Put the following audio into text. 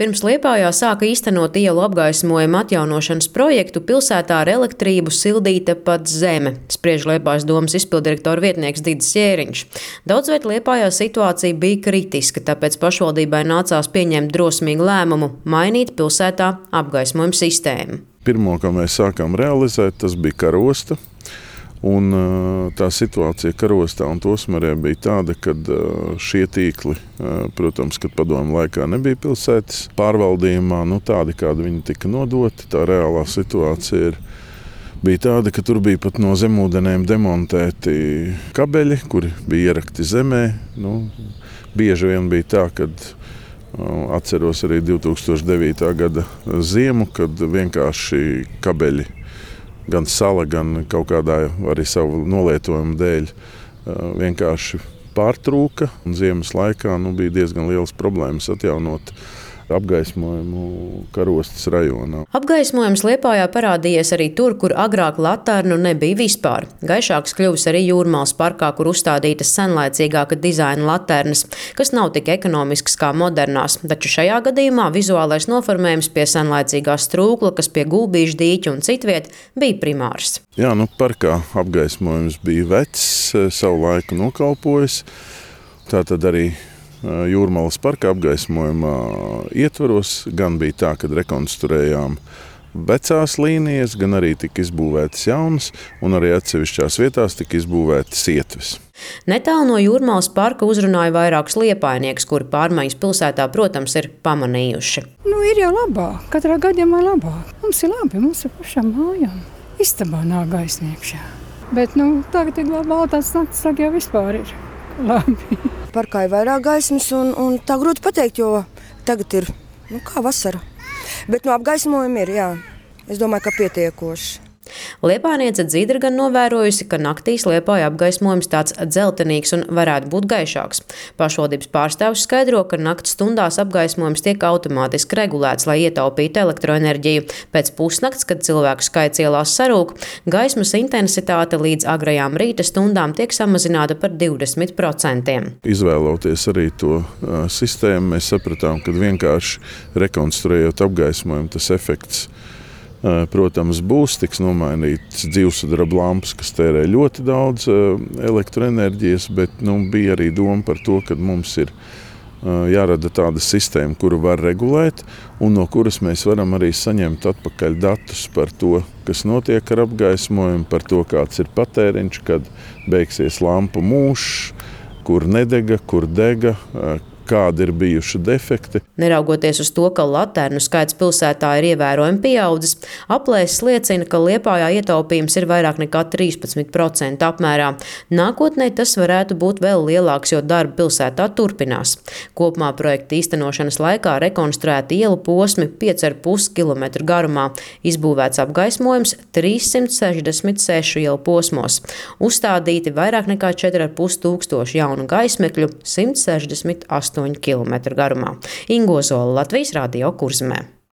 Pirms Liepājā sāka īstenot ielu apgaismojumu atjaunošanas projektu, pilsētā ar elektrību sildīta pat zeme, spriež Liepājas domas izpilddirektora vietnieks Didis Jēriņš. Daudzviet Liepājā situācija bija kritiska, tāpēc pašvaldībai nācās pieņemt drosmīgu lēmumu mainīt pilsētā apgaismojuma sistēmu. Pirmo, ko mēs sākām realizēt, tas bija karosta. Un tā situācija karostā un Tosmarē bija tāda, ka šie tīkli, protams, kad padomu laikā nebija pilsētas pārvaldījumā, tādi, kādi viņi tika nodoti. Tā reālā situācija bija tāda, ka tur bija pat no zemūdenēm demontēti kabeļi, kuri bija ierakti zemē. Bieži vien bija tā, kad atceros arī 2009. Gada ziemu, kad vienkārši kabeļi gan sala, gan kaut kādā arī savu nolietojumu dēļ vienkārši pārtrūka. Un ziemas laikā bija diezgan liels problēmas atjaunot apgaismojumu Karostas rajonā. Apgaismojums Liepājā parādījies arī tur, kur agrāk laternu nebija vispār. Gaišāks kļuvis arī Jūrmalas parkā, kur uzstādītas senlaicīgāka dizaina laternas, kas nav tik ekonomiskas kā modernās, taču šajā gadījumā vizuālais noformējums pie senlaicīgās strūkla, kas pie Gulbīša dīķa un citviet, bija primārs. Jā, parkā apgaismojums bija vecs, savu laiku nokalpojis. Tātad arī Jūrmalas parka apgaismojumā ietvaros gan bija tā, kad rekonstruējām vecās līnijas, gan arī tika izbūvētas jaunas, un arī atsevišķās vietās tika izbūvētas ietves. Netālu no Jūrmalas parka uzrunāja vairākus liepājnieks, kuri pārmaiņas pilsētā, protams, ir pamanījuši. Ir jau labāk, katrā gadījumā labāk. Mums ir labi, mums ir pašām mājām. Istabā nav gaisniekšā. Bet tagad ir baltās naktis, tagad jau vispār ir labi. Parkā ir vairāk gaismas un tā grūti pateikt, jo tagad ir kā vasara. Bet apgaismojumi ir, jā. Es domāju, ka pietiekoši. Liepājniece Dzidra gan novērojusi, ka naktīs Liepājā apgaismojums tāds dzeltenīgs un varētu būt gaišāks. Pašvaldības pārstāvis skaidro, ka nakts stundās apgaismojums tiek automātiski regulēts, lai ietaupītu elektroenerģiju. Pēc pusnakts, kad cilvēku skaits ielās sarūk, gaismas intensitāte līdz agrajām rīta stundām tiek samazināta par 20%. Izvēloties arī to sistēmu, mēs sapratām, ka vienkārši rekonstruējot apgaismojumu, tas efekts, protams, tiks nomainīts dzīvsudraba lampas, kas tērē ļoti daudz elektroenerģijas, bet bija arī doma par to, ka mums ir jārada tāda sistēma, kuru var regulēt, un no kuras mēs varam arī saņemt atpakaļ datus par to, kas notiek ar apgaismojumu, par to, kāds ir patēriņš, kad beigsies lampu mūžs, kur nedega, kur dega, kādi ir bijuši defekti. Neraugoties uz to, ka laternu skaits pilsētā ir ievērojami pieaudzis, aplēses liecina, ka Liepājā ietaupījums ir vairāk nekā 13% apmērā. Nākotnē tas varētu būt vēl lielāks, jo darbi pilsētā turpinās. Kopumā projekta īstenošanas laikā rekonstruēti ielu posmi 5,5 km garumā, izbūvēts apgaismojums 366 ielu posmos, uzstādīti vairāk nekā 4,5 tūkstoši jaunu gaismekļu 168 km garumā. Ingo Zola, Latvijas Radio Kurzemē.